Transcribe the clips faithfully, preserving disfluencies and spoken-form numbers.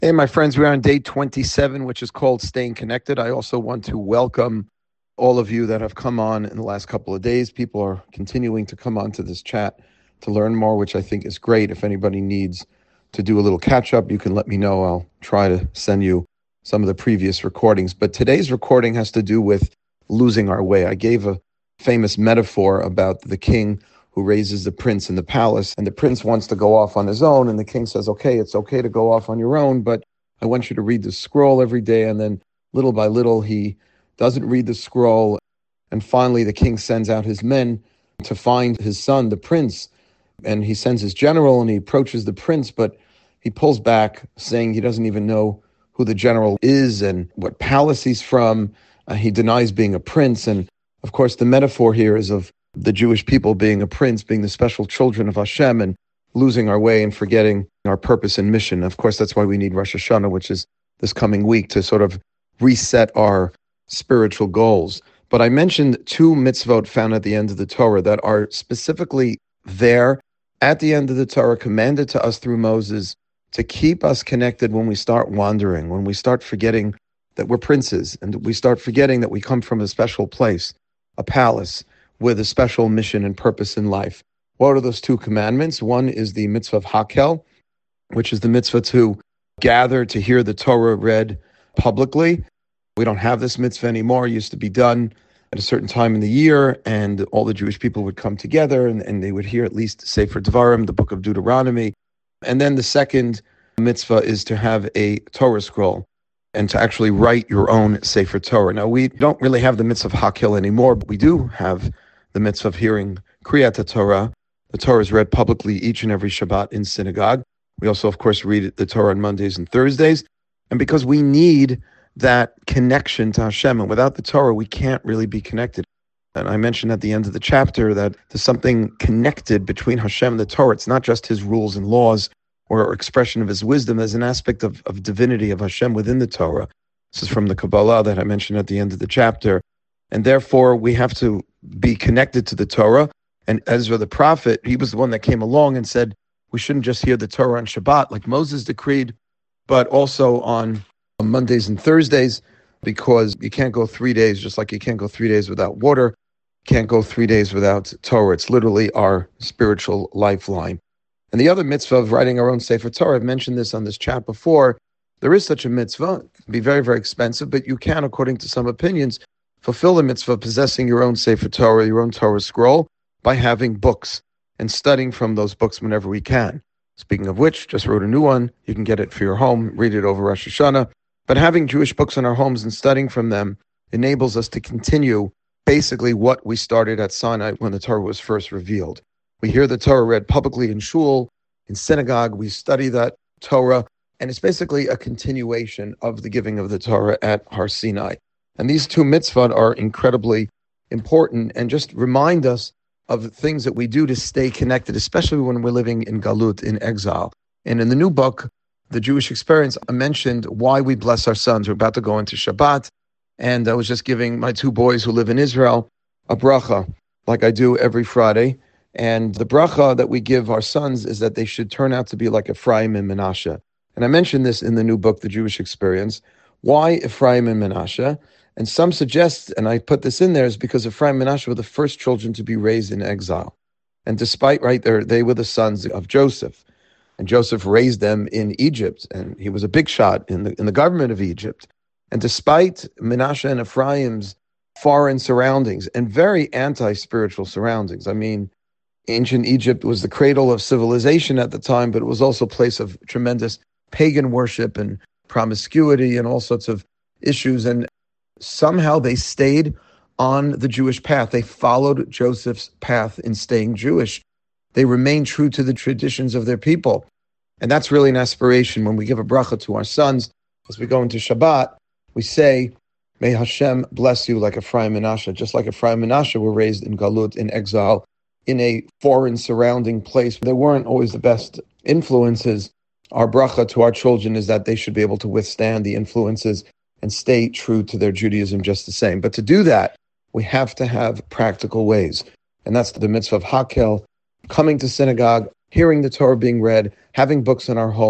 Hey, my friends, we're on day twenty-seven, which is called Staying Connected. I also want to welcome all of you that have come on in the last couple of days. People are continuing to come on to this chat to learn more, which I think is great. If anybody needs to do a little catch up, you can let me know. I'll try to send you some of the previous recordings. But today's recording has to do with losing our way. I gave a famous metaphor about the king who raises the prince in the palace, and the prince wants to go off on his own, and the king says, okay, it's okay to go off on your own, but I want you to read the scroll every day. And then little by little, he doesn't read the scroll, and finally the king sends out his men to find his son, the prince, and he sends his general, and he approaches the prince, but he pulls back, saying he doesn't even know who the general is and what palace he's from. Uh, he denies being a prince, and of course the metaphor here is of the Jewish people being a prince, being the special children of Hashem, and losing our way and forgetting our purpose and mission. Of course, that's why we need Rosh Hashanah, which is this coming week, to sort of reset our spiritual goals. But I mentioned two mitzvot found at the end of the Torah that are specifically there at the end of the Torah, commanded to us through Moses, to keep us connected when we start wandering, when we start forgetting that we're princes, and we start forgetting that we come from a special place, a palace, with a special mission and purpose in life. What are those two commandments? One is the mitzvah of Hakel, which is the mitzvah to gather to hear the Torah read publicly. We don't have this mitzvah anymore. It used to be done at a certain time in the year, and all the Jewish people would come together, and, and they would hear at least Sefer Devarim, the book of Deuteronomy. And then the second mitzvah is to have a Torah scroll and to actually write your own Sefer Torah. Now, we don't really have the mitzvah of Hakel anymore, but we do have the mitzvah of hearing Kriyat Torah. The Torah is read publicly each and every Shabbat in synagogue. We also, of course, read the Torah on Mondays and Thursdays. And because we need that connection to Hashem, and without the Torah, we can't really be connected. And I mentioned at the end of the chapter that there's something connected between Hashem and the Torah. It's not just his rules and laws or expression of his wisdom. There's an aspect of, of divinity of Hashem within the Torah. This is from the Kabbalah that I mentioned at the end of the chapter. And therefore, we have to be connected to the Torah. And Ezra the prophet, he was the one that came along and said, we shouldn't just hear the Torah on Shabbat, like Moses decreed, but also on Mondays and Thursdays, because you can't go three days, just like you can't go three days without water, can't go three days without Torah. It's literally our spiritual lifeline. And the other mitzvah of writing our own Sefer Torah, I've mentioned this on this chat before, there is such a mitzvah. It can be very, very expensive, but you can, according to some opinions, fulfill the mitzvah of possessing your own Sefer Torah, your own Torah scroll, by having books and studying from those books whenever we can. Speaking of which, just wrote a new one. You can get it for your home, read it over Rosh Hashanah. But having Jewish books in our homes and studying from them enables us to continue basically what we started at Sinai when the Torah was first revealed. We hear the Torah read publicly in shul, in synagogue. We study that Torah, and it's basically a continuation of the giving of the Torah at Har Sinai. And these two mitzvot are incredibly important and just remind us of things that we do to stay connected, especially when we're living in Galut, in exile. And in the new book, The Jewish Experience, I mentioned why we bless our sons. We're about to go into Shabbat, and I was just giving my two boys who live in Israel a bracha, like I do every Friday. And the bracha that we give our sons is that they should turn out to be like Ephraim and Menashe. And I mentioned this in the new book, The Jewish Experience. Why Ephraim and Menashe? And some suggest, and I put this in there, is because Ephraim and Menashe were the first children to be raised in exile. And despite, right, they were the sons of Joseph. And Joseph raised them in Egypt, and he was a big shot in the in the government of Egypt. And despite Menashe and Ephraim's foreign surroundings and very anti-spiritual surroundings, I mean, ancient Egypt was the cradle of civilization at the time, but it was also a place of tremendous pagan worship and promiscuity and all sorts of issues. And somehow they stayed on the Jewish path. They followed Joseph's path in staying Jewish. They remained true to the traditions of their people. And that's really an aspiration. When we give a bracha to our sons, as we go into Shabbat, we say, may Hashem bless you like Ephraim and Menashe. Just like Ephraim and Menashe were raised in Galut, in exile, in a foreign surrounding place. They weren't always the best influences. Our bracha to our children is that they should be able to withstand the influences and stay true to their Judaism just the same. But to do that, we have to have practical ways. And that's the mitzvah of Hakel, coming to synagogue, hearing the Torah being read, having books in our home,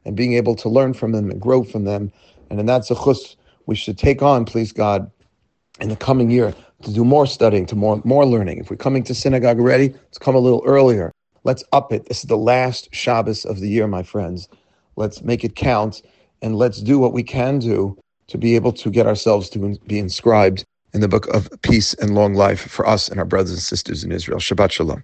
and being able to learn from them and grow from them. And in that zechus, we should take on, please God, in the coming year, to do more studying, to more more learning. If we're coming to synagogue already, let's come a little earlier. Let's up it. This is the last Shabbos of the year, my friends. Let's make it count, and let's do what we can do to be able to get ourselves to be inscribed in the book of peace and long life for us and our brothers and sisters in Israel. Shabbat Shalom.